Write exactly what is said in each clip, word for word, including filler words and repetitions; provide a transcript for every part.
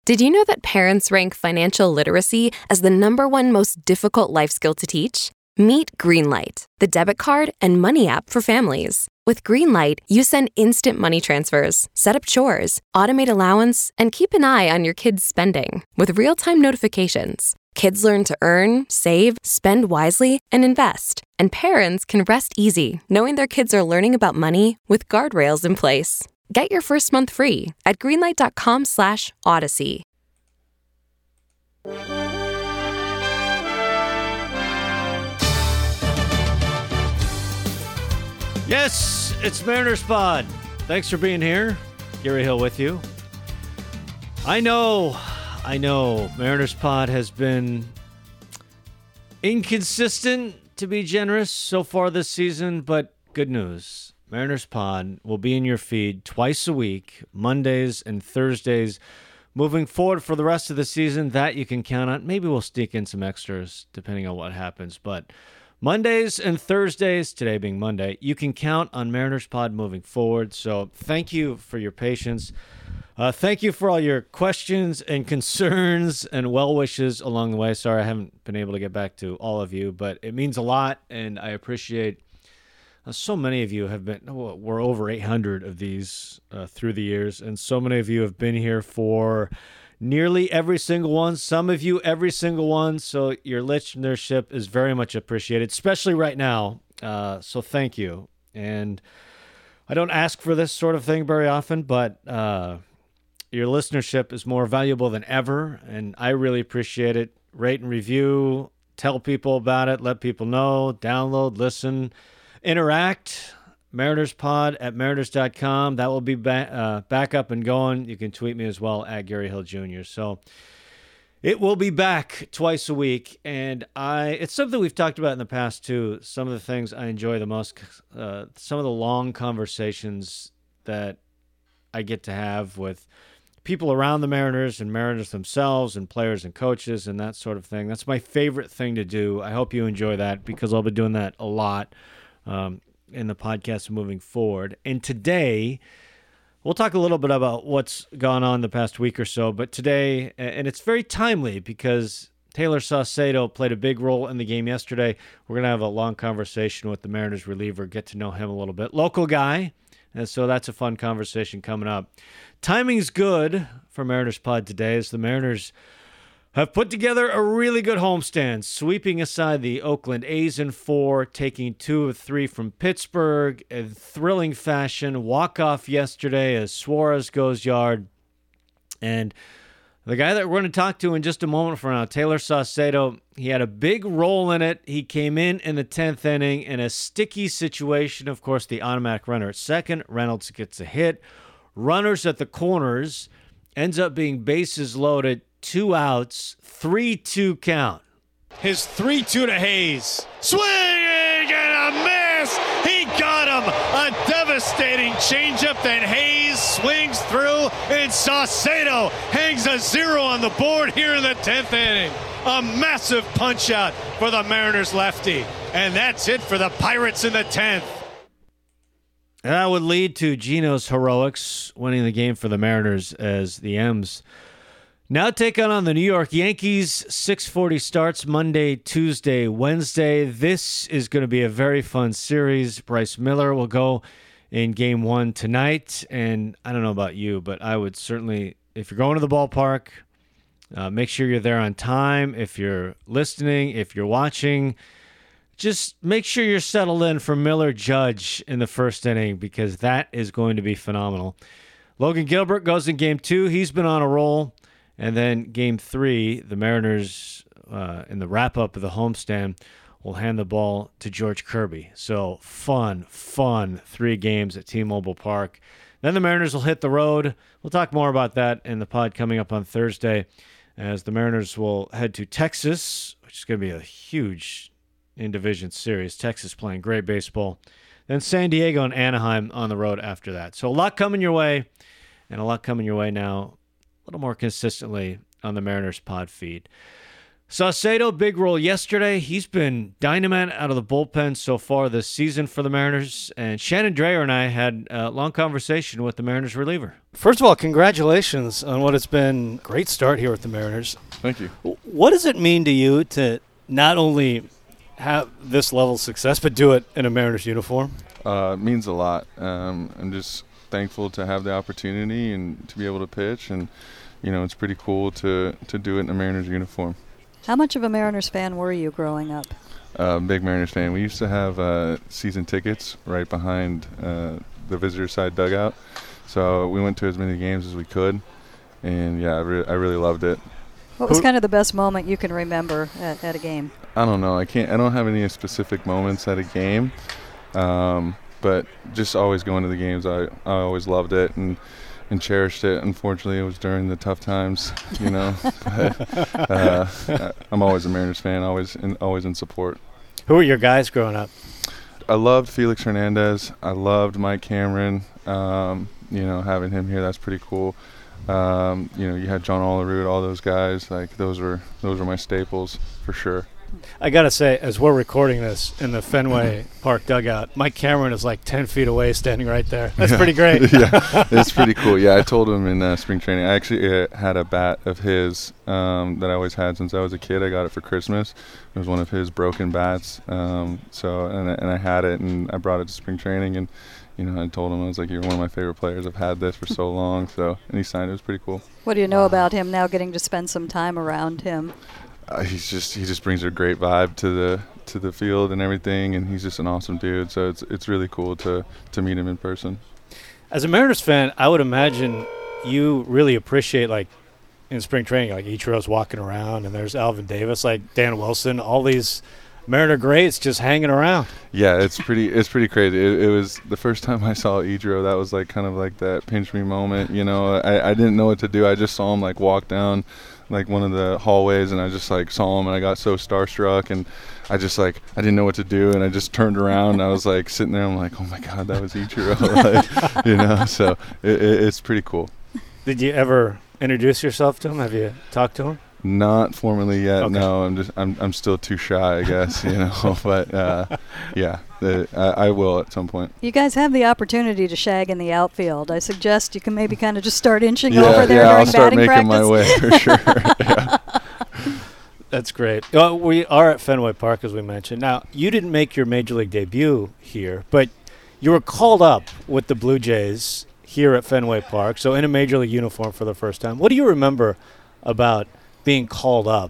Did you know that parents rank financial literacy as the number one most difficult life skill to teach? Meet Greenlight, the debit card and money app for families. With Greenlight, you send instant money transfers, set up chores, automate allowance, and keep an eye on your kids' spending with real-time notifications. Kids learn to earn, save, spend wisely, and invest. And parents can rest easy knowing their kids are learning about money with guardrails in place. Get your first month free at greenlight.com slash odyssey. Yes, it's Mariners Pod. Thanks for being here. Gary Hill with you. I know, I know, Mariners Pod has been inconsistent, to be generous, so far this season, but good news. Mariners Pod will be in your feed twice a week, Mondays and Thursdays, moving forward for the rest of the season. That you can count on. Maybe we'll sneak in some extras depending on what happens, but Mondays and Thursdays, today being Monday, you can count on Mariners Pod moving forward. So thank you for your patience. Uh, thank you for all your questions and concerns and well wishes along the way. Sorry I haven't been able to get back to all of you, but it means a lot, and I appreciate uh, so many of you have been, well, we're over eight hundred of these uh, through the years, and so many of you have been here for nearly every single one, some of you every single one, so your listenership is very much appreciated, especially right now, uh, so thank you. And I don't ask for this sort of thing very often, but uh, your listenership is more valuable than ever, and I really appreciate it. Rate and review, tell people about it, let people know, download, listen, interact. MarinersPod at mariners dot com. That will be ba- uh, back up and going. You can tweet me as well at Gary Hill Junior So it will be back twice a week, and I it's something we've talked about in the past too. Some of the things I enjoy the most, uh, some of the long conversations that I get to have with people around the Mariners and Mariners themselves and players and coaches and that sort of thing. That's my favorite thing to do. I hope you enjoy that because I'll be doing that a lot. Um, in the podcast moving forward. And today, we'll talk a little bit about what's gone on the past week or so, but today, and it's very timely because Taylor Saucedo played a big role in the game yesterday. We're going to have a long conversation with the Mariners reliever, get to know him a little bit. Local guy, and so that's a fun conversation coming up. Timing's good for Mariners Pod today as the Mariners have put together a really good homestand, sweeping aside the Oakland A's in four, taking two of three from Pittsburgh in thrilling fashion. Walk-off yesterday as Suarez goes yard. And the guy that we're going to talk to in just a moment from now, Taylor Saucedo, he had a big role in it. He came in in the tenth inning in a sticky situation. Of course, the automatic runner at second. Reynolds gets a hit. Runners at the corners. Ends up being bases loaded. Two outs, three two count. His three two to Hayes. Swing and a miss. He got him. A devastating changeup. Then Hayes swings through, and Saucedo hangs a zero on the board here in the tenth inning. A massive punch out for the Mariners lefty. And that's it for the Pirates in the tenth. That would lead to Gino's heroics, winning the game for the Mariners as the M's now take on, on the New York Yankees. six forty starts Monday, Tuesday, Wednesday. This is going to be a very fun series. Bryce Miller will go in game one tonight. And I don't know about you, but I would certainly, if you're going to the ballpark, uh, make sure you're there on time. If you're listening, if you're watching, just make sure you're settled in for Miller Judge in the first inning because that is going to be phenomenal. Logan Gilbert goes in game two. He's been on a roll. And then game three, the Mariners, uh, in the wrap-up of the homestand, will hand the ball to George Kirby. So fun, fun three games at T-Mobile Park. Then the Mariners will hit the road. We'll talk more about that in the pod coming up on Thursday as the Mariners will head to Texas, which is going to be a huge in-division series. Texas playing great baseball. Then San Diego and Anaheim on the road after that. So a lot coming your way, and a lot coming your way now a little more consistently on the Mariners pod feed. Saucedo, big role yesterday. He's been dynamite out of the bullpen so far this season for the Mariners. And Shannon Drayer and I had a long conversation with the Mariners reliever. First of all, congratulations on what has been a great start here with the Mariners. Thank you. What does it mean to you to not only have this level of success, but do it in a Mariners uniform? Uh, it means a lot. Um, I'm just thankful to have the opportunity and to be able to pitch. And, you know, it's pretty cool to, to do it in a Mariners uniform. How much of a Mariners fan were you growing up? Uh, big Mariners fan. We used to have uh, season tickets right behind uh, the visitor side dugout. So we went to as many games as we could. And, yeah, I, re- I really loved it. What was kind of the best moment you can remember at, at a game? I don't know. I can't. I don't have any specific moments at a game. Um, but just always going to the games, I, I always loved it. And and cherished it. Unfortunately, it was during the tough times, you know. but, uh, I'm always a Mariners fan, always in, always in support. Who were your guys growing up? I loved Felix Hernandez. I loved Mike Cameron. Um, you know, having him here, that's pretty cool. Um, you know, you had John Olerud, all those guys. Like those were those were my staples for sure. I got to say, as we're recording this in the Fenway Park dugout, Mike Cameron is like ten feet away standing right there. That's yeah. pretty great. Yeah, it's pretty cool. Yeah, I told him in uh, spring training. I actually uh, had a bat of his um, that I always had since I was a kid. I got it for Christmas. It was one of his broken bats. Um, so and, and I had it, and I brought it to spring training. And, you know, I told him, I was like, you're one of my favorite players. I've had this for so long. So, and he signed it. It was pretty cool. What do you know about him now getting to spend some time around him? Uh, he's just he just brings a great vibe to the to the field and everything, and he's just an awesome dude. So it's it's really cool to to meet him in person. As a Mariners fan, I would imagine you really appreciate, like, in spring training, like Ichiro's walking around and there's Alvin Davis, like Dan Wilson, all these Mariner greats just hanging around. Yeah, it's pretty it's pretty crazy. It, it was the first time I saw Ichiro, that was like kind of like that pinch me moment. You know, I, I didn't know what to do. I just saw him like walk down like one of the hallways, and I just like saw him, and I got so starstruck, and I just like I didn't know what to do, and I just turned around, and I was like sitting there, I'm like, oh my God, that was Ichiro. Like, you know, so it, it, it's pretty cool. Did you ever introduce yourself to him? Have you talked to him? Not formally yet. Okay. No, I'm just I'm I'm still too shy, I guess. You know, but uh, yeah, the, I, I will at some point. You guys have the opportunity to shag in the outfield. I suggest you can maybe kind of just start inching Yeah, over there yeah, during I'll start batting making practice. my way for sure. Yeah. That's great. Uh, we are at Fenway Park, as we mentioned. Now, you didn't make your Major League debut here, but you were called up with the Blue Jays here at Fenway Park, so in a Major League uniform for the first time. What do you remember about being called up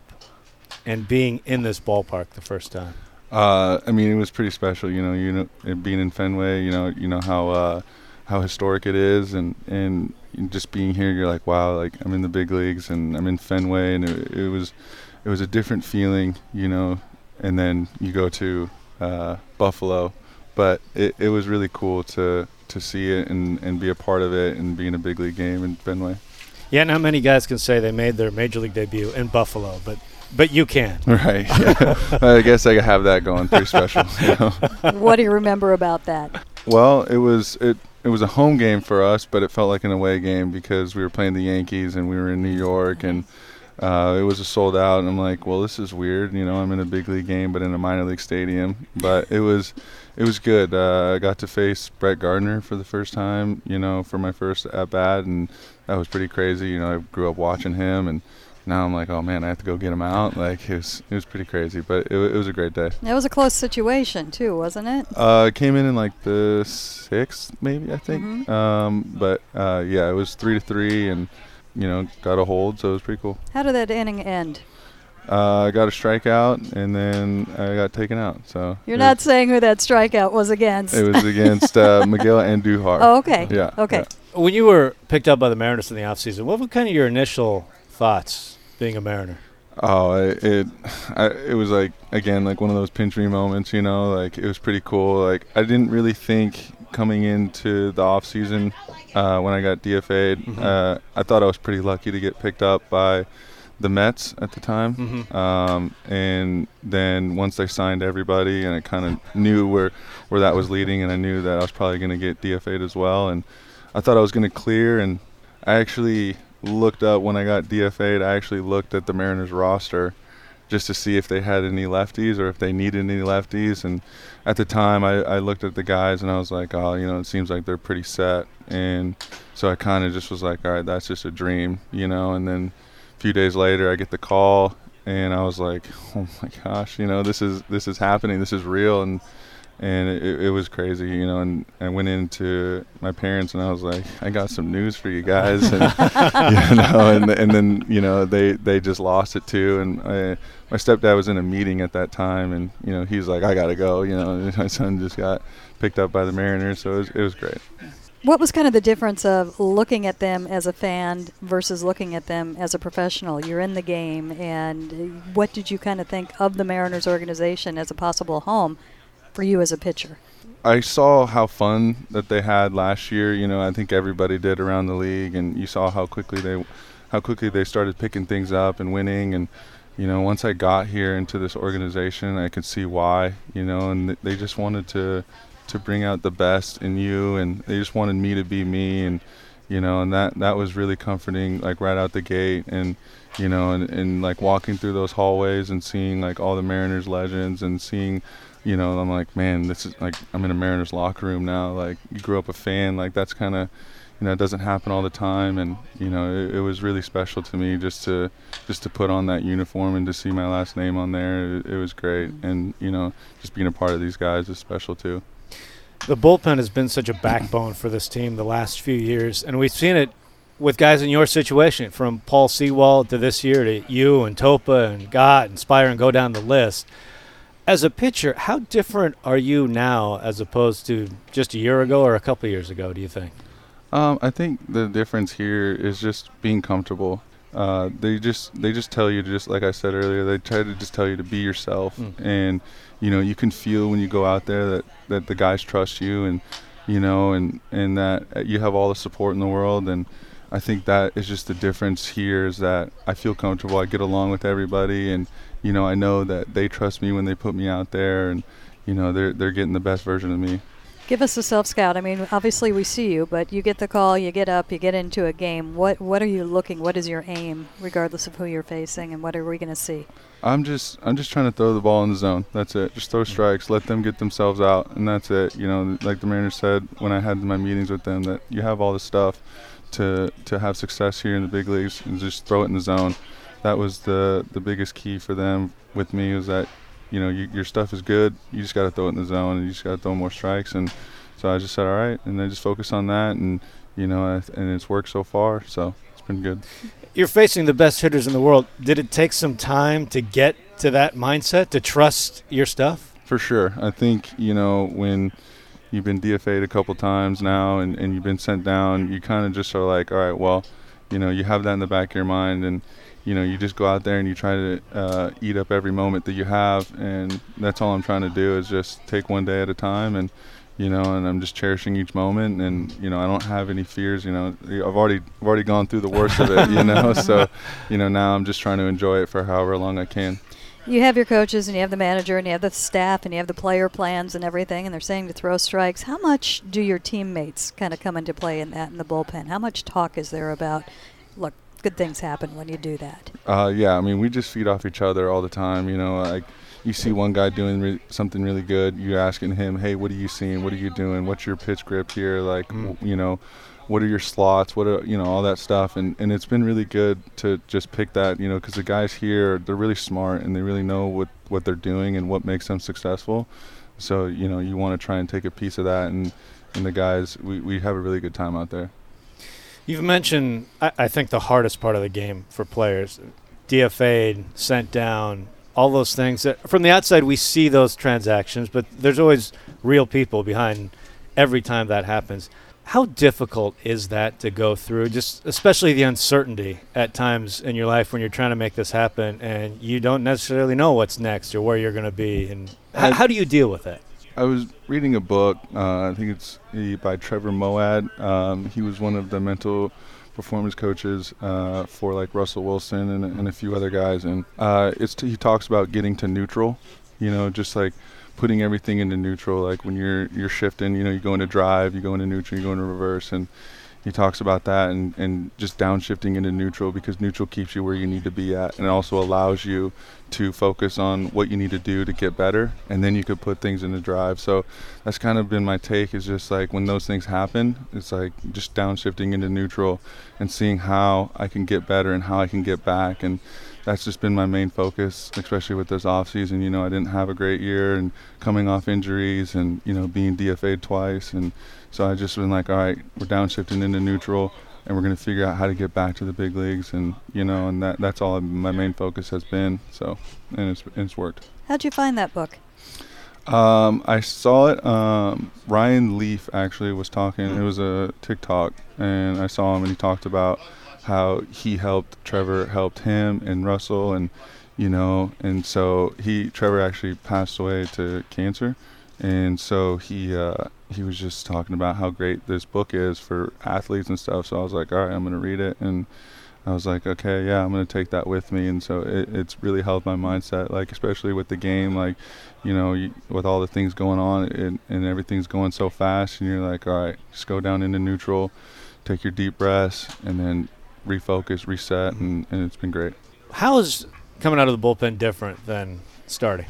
and being in this ballpark the first time? Uh, I mean, it was pretty special. You know, you know, it being in Fenway. You know, you know how uh, how historic it is, and and just being here, you're like, wow, like I'm in the big leagues, and I'm in Fenway, and it, it was it was a different feeling, you know. And then you go to uh, Buffalo, but it, it was really cool to to see it and, and be a part of it and be in a big league game in Fenway. Yeah, not many guys can say they made their Major League debut in Buffalo, but but you can. Right. Yeah. I guess I have that going. Pretty special. You know? What do you remember about that? Well, it was it it was a home game for us, but it felt like an away game because we were playing the Yankees and we were in New York, and uh, it was a sold out. And I'm like, well, this is weird. You know, I'm in a big league game, but in a minor league stadium. But it was it was good. Uh, I got to face Brett Gardner for the first time. You know, for my first at bat, and that was pretty crazy. You know, I grew up watching him, and now I'm like, oh man, I have to go get him out. Like it was, it was pretty crazy, but it, it was a great day. It was a close situation too, wasn't it? Uh, it came in in like the sixth, maybe I think. Mm-hmm. Um, but uh, yeah, it was three to three, and you know, got a hold, so it was pretty cool. How did that inning end? Uh, I got a strikeout, and then I got taken out. So You're it not was, saying who that strikeout was against. It was against uh, Miguel Andujar. Oh, okay. Yeah. Okay. Yeah. When you were picked up by the Mariners in the offseason, what were kind of your initial thoughts being a Mariner? Oh, it it, I, it was like, again, like one of those pinch me moments, you know, like it was pretty cool. Like I didn't really think coming into the off season uh, when I got D F A'd, mm-hmm. uh, I thought I was pretty lucky to get picked up by the Mets at the time. Mm-hmm. Um, and then once they signed everybody, and I kind of knew where, where that was leading, and I knew that I was probably going to get D F A'd as well. And I thought I was going to clear, and I actually looked up when I got D F A'd, I actually looked at the Mariners roster, just to see if they had any lefties or if they needed any lefties. And at the time, I, I looked at the guys and I was like, oh, you know, it seems like they're pretty set. And so I kind of just was like, all right, that's just a dream, you know. And then a few days later, I get the call, and I was like, oh my gosh, you know, this is this is happening, this is real. And and it, it was crazy, you know. And I went into my parents and I was like, I got some news for you guys. And you know, and and then you know they they just lost it too. And I, my stepdad was in a meeting at that time, and you know he's like, I gotta go, you know. And my son just got picked up by the Mariners, so it was, it was great. What was kind of the difference of looking at them as a fan versus looking at them as a professional? You're in the game, and what did you kind of think of the Mariners organization as a possible home for you as a pitcher? I saw how fun that they had last year. You know, I think everybody did around the league, and you saw how quickly they, how quickly they started picking things up and winning. And you know, once I got here into this organization, I could see why. You know, and they just wanted to. to bring out the best in you, and they just wanted me to be me. And you know, and that that was really comforting, like right out the gate. And you know, and, and like walking through those hallways and seeing like all the Mariners legends, and seeing, you know, I'm like, man, this is like, I'm in a Mariners locker room now. Like, you grew up a fan, like that's kind of, you know, it doesn't happen all the time. And you know, it, it was really special to me just to just to put on that uniform and to see my last name on there. It, it was great. And you know, just being a part of these guys is special too. The bullpen has been such a backbone for this team the last few years, and we've seen it with guys in your situation, from Paul Sewald to this year to you and Topa and Gott and Spire, and go down the list. As a pitcher, how different are you now as opposed to just a year ago or a couple of years ago, do you think? Um, I think the difference here is just being comfortable. Uh, they just they just tell you to, just like I said earlier, they try to just tell you to be yourself. Mm. And you know, you can feel when you go out there that, that the guys trust you, and you know, and, and that you have all the support in the world. And I think that is just the difference here, is that I feel comfortable, I get along with everybody, and you know, I know that they trust me when they put me out there, and you know, they're they're getting the best version of me. Give us a self-scout. I mean, obviously we see you, but you get the call, you get up, you get into a game. What what are you looking, what is your aim, regardless of who you're facing, and what are we going to see? I'm just I'm just trying to throw the ball in the zone. That's it. Just throw strikes, let them get themselves out, and that's it. You know, like the Mariners said when I had my meetings with them, that you have all the stuff to to have success here in the big leagues, and just throw it in the zone. That was the, the biggest key for them with me, was that, you know, you, your stuff is good. You just got to throw it in the zone, and you just got to throw more strikes. And so I just said, all right, and I just focus on that, and you know, and it's worked so far. So it's been good. You're facing the best hitters in the world. Did it take some time to get to that mindset, to trust your stuff? For sure. I think, you know, when you've been D F A'd a couple times now, and, and you've been sent down, you kind of just are like, all right, well, you know, you have that in the back of your mind, and you know, you just go out there and you try to uh, eat up every moment that you have, and that's all I'm trying to do, is just take one day at a time. And you know, and I'm just cherishing each moment, and you know, I don't have any fears. You know, I've already I've already gone through the worst of it. You know, so you know, now I'm just trying to enjoy it for however long I can. You have your coaches, and you have the manager, and you have the staff, and you have the player plans and everything, and they're saying to throw strikes. How much do your teammates kind of come into play in that in the bullpen? How much talk is there about, look, good things happen when you do that? Uh, yeah, I mean, we just feed off each other all the time. You know, like you see one guy doing re- something really good, you're asking him, hey, what are you seeing? What are you doing? What's your pitch grip here? Like, mm. w- you know, what are your slots? What are, you know, all that stuff. And, and it's been really good to just pick that, you know, because the guys here, they're really smart, and they really know what, what they're doing and what makes them successful. So, you know, you want to try and take a piece of that. And, and the guys, we, we have a really good time out there. You've mentioned, I, I think, the hardest part of the game for players, D F A'd, sent down, all those things. That from the outside, we see those transactions, but there's always real people behind every time that happens. How difficult is that to go through, just especially the uncertainty at times in your life when you're trying to make this happen and you don't necessarily know what's next or where you're going to be? And how, how do you deal with that? I was reading a book, uh, I think it's by Trevor Moawad. Um, he was one of the mental performance coaches uh, for like Russell Wilson and, and a few other guys. And uh, it's t- he talks about getting to neutral, you know, just like putting everything into neutral. Like when you're you're shifting, you know, you go into drive, you go into neutral, you go into reverse. And, he talks about that and, and just downshifting into neutral, because neutral keeps you where you need to be at, and it also allows you to focus on what you need to do to get better, and then you could put things into drive. So that's kind of been my take, is just like when those things happen, it's like just downshifting into neutral and seeing how I can get better and how I can get back. And that's just been my main focus, especially with this off season. You know, I didn't have a great year and coming off injuries and, you know, being D F A'd twice. And so I just been like, all right, we're downshifting into neutral, and we're going to figure out how to get back to the big leagues. And, you know, and that that's all my main focus has been. So, and it's, it's worked. How'd you find that book? Um, I saw it. Um, Ryan Leaf actually was talking. It was a TikTok, and I saw him, and he talked about how he helped Trevor, helped him and Russell, and, you know, and so he, Trevor actually passed away to cancer. And so he uh, he was just talking about how great this book is for athletes and stuff. So I was like, all right, I'm going to read it. And I was like, okay, yeah, I'm going to take that with me. And so it, it's really helped my mindset, like, especially with the game, like, you know, you, with all the things going on and, and everything's going so fast. And you're like, all right, just go down into neutral, take your deep breaths, and then refocus, reset, and, and it's been great. How is coming out of the bullpen different than starting?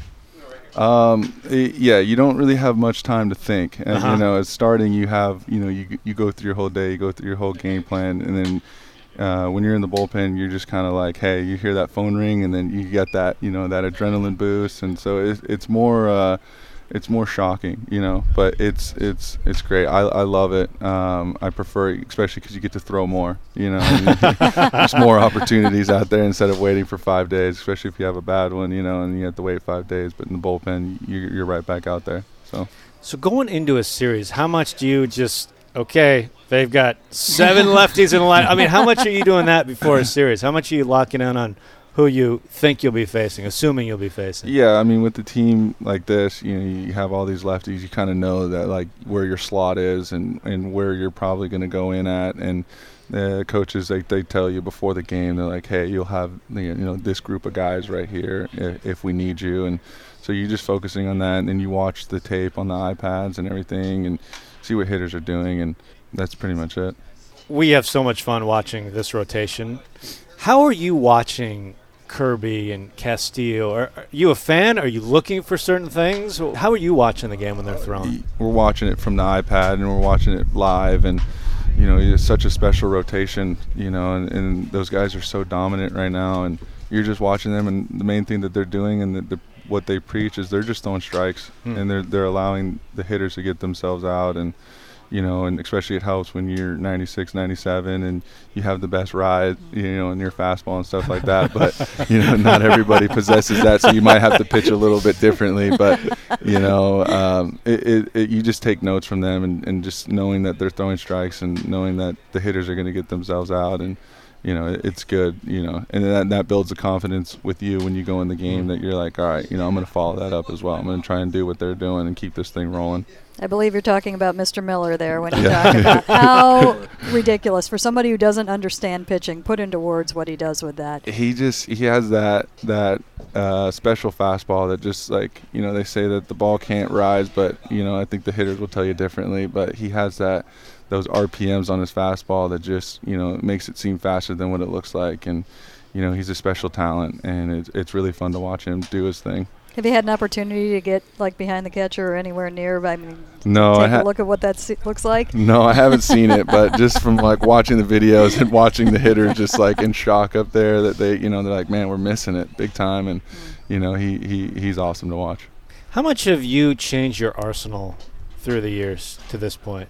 Um, it, yeah, you don't really have much time to think. And, uh-huh. you know, as starting, you have, you know, you you go through your whole day, you go through your whole game plan, and then uh, when you're in the bullpen, you're just kind of like, hey, you hear that phone ring, and then you get that, you know, that adrenaline boost, and so it, it's more, uh, it's more shocking, you know, but it's it's it's great. I I love it. Um, I prefer it, especially because you get to throw more, you know. There's more opportunities out there instead of waiting for five days, especially if you have a bad one, you know, and you have to wait five days. But in the bullpen, you're, you're right back out there. So, so going into a series, how much do you just okay? They've got seven lefties in the line. I mean, how much are you doing that before a series? How much are you locking in on who you think you'll be facing, assuming you'll be facing? Yeah, I mean, with the team like this, you know, you have all these lefties. You kind of know that, like, where your slot is and, and where you're probably going to go in at. And the coaches, they, they tell you before the game, they're like, hey, you'll have, you know, this group of guys right here if, if we need you. And so you're just focusing on that, and then you watch the tape on the iPads and everything and see what hitters are doing, and that's pretty much it. We have so much fun watching this rotation. How are you watching Kirby and Castillo? Are, are you a fan? Are you looking for certain things? How are you watching the game when they're throwing? We're watching it from the iPad, and we're watching it live, and, you know, it's such a special rotation, you know, and, and those guys are so dominant right now, and you're just watching them, and the main thing that they're doing and the, the, what they preach is they're just throwing strikes, hmm. and they're they're allowing the hitters to get themselves out. And, you know, and especially it helps when you're ninety-six, ninety-seven and you have the best ride, you know, in your fastball and stuff like that. But, you know, not everybody possesses that, so you might have to pitch a little bit differently. But, you know, um, it, it, it, you just take notes from them, and, and just knowing that they're throwing strikes and knowing that the hitters are going to get themselves out. And, you know, it, it's good, you know, and that, that builds the confidence with you when you go in the game, that you're like, all right, you know, I'm going to follow that up as well. I'm going to try and do what they're doing and keep this thing rolling. I believe you're talking about Mister Miller there when you talk about how ridiculous for somebody who doesn't understand pitching. Put into words what he does with that. He just he has that that uh, special fastball that just, like, you know, they say that the ball can't rise, but, you know, I think the hitters will tell you differently. But he has that those R P Ms on his fastball that just, you know, makes it seem faster than what it looks like. And, you know, he's a special talent, and it's it's really fun to watch him do his thing. Have you had an opportunity to get, like, behind the catcher or anywhere near? I mean, no, take I ha- a look at what that se- looks like? No, I haven't seen it, but just from, like, watching the videos and watching the hitters just, like, in shock up there that they, you know, they're like, man, we're missing it big time. And, you know, he, he he's awesome to watch. How much have you changed your arsenal through the years to this point?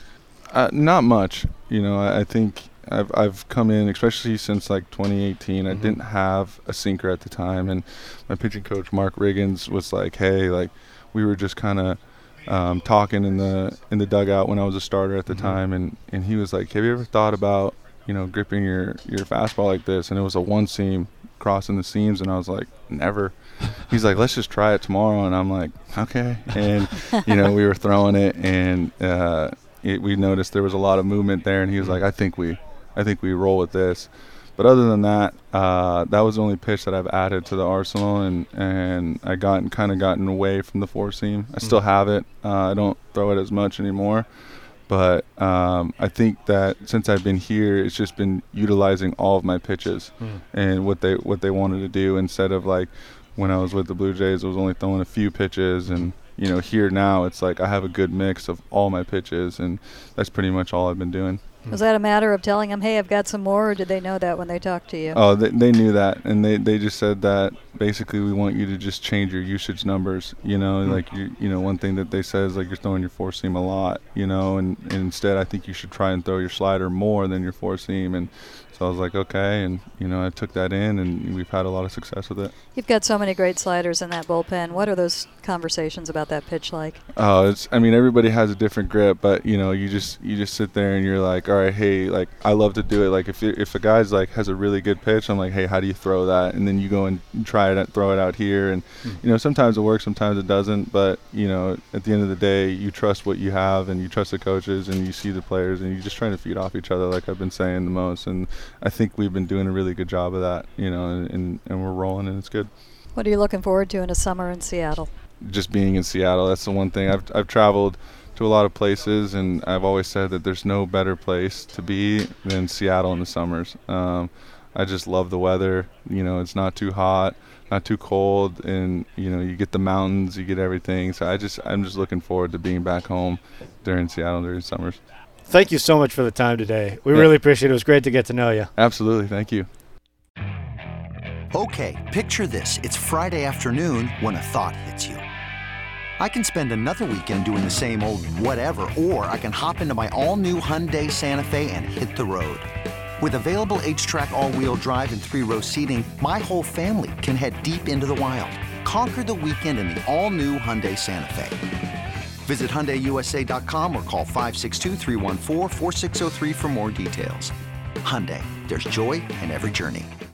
Uh, not much. You know, I, I think I've I've come in, especially since like twenty eighteen. Mm-hmm. I didn't have a sinker at the time, and my pitching coach Mark Riggins was like, "Hey, like, we were just kind of um, talking in the in the dugout when I was a starter at the mm-hmm. time, and, and he was like, have you ever thought about, you know, gripping your your fastball like this?" And it was a one seam crossing the seams, and I was like, never. He's like, let's just try it tomorrow, and I'm like, okay. And you know, we were throwing it, and uh, it, we noticed there was a lot of movement there, and he was like, I think we. I think we roll with this. But other than that, uh, that was the only pitch that I've added to the arsenal, and, and I got kind of gotten away from the four seam. I still have it. Uh, I don't throw it as much anymore. But um, I think that since I've been here, it's just been utilizing all of my pitches mm. and what they what they wanted to do, instead of like when I was with the Blue Jays, I was only throwing a few pitches. And you know, here now it's like I have a good mix of all my pitches, and that's pretty much all I've been doing. Was that a matter of telling them, hey, I've got some more, or did they know that when they talked to you? Oh, they, they knew that, and they, they just said that basically we want you to just change your usage numbers, you know, mm-hmm. like, you you know, one thing that they said is like you're throwing your four seam a lot, you know, and, and instead I think you should try and throw your slider more than your four seam. And so I was like, okay, and, you know, I took that in, and we've had a lot of success with it. You've got so many great sliders in that bullpen. What are those conversations about that pitch like? Oh, it's, I mean, everybody has a different grip, but, you know, you just you just sit there and you're like, all right, hey, like, I love to do it. Like, if if a guy's, like, has a really good pitch, I'm like, hey, how do you throw that? And then you go and try it, throw it out here. And, mm. you know, sometimes it works, sometimes it doesn't. But, you know, at the end of the day, you trust what you have, and you trust the coaches, and you see the players, and you're just trying to feed off each other, like I've been saying the most. And I think we've been doing a really good job of that, you know, and, and, and we're rolling, and it's good. What are you looking forward to in a summer in Seattle? Just being in Seattle, that's the one thing. I've I've traveled to a lot of places, and I've always said that there's no better place to be than Seattle in the summers. Um, I just love the weather. You know, it's not too hot, not too cold, and, you know, you get the mountains, you get everything. So I just, I'm just looking forward to being back home during Seattle during summers. Thank you so much for the time today. We yeah. really appreciate it. It was great to get to know you. Absolutely. Thank you. Okay, picture this. It's Friday afternoon when a thought hits you. I can spend another weekend doing the same old whatever, or I can hop into my all-new Hyundai Santa Fe and hit the road. With available H-Track all-wheel drive and three-row seating, my whole family can head deep into the wild. Conquer the weekend in the all-new Hyundai Santa Fe. Visit Hyundai U S A dot com or call five six two, three one four, four six zero three for more details. Hyundai, there's joy in every journey.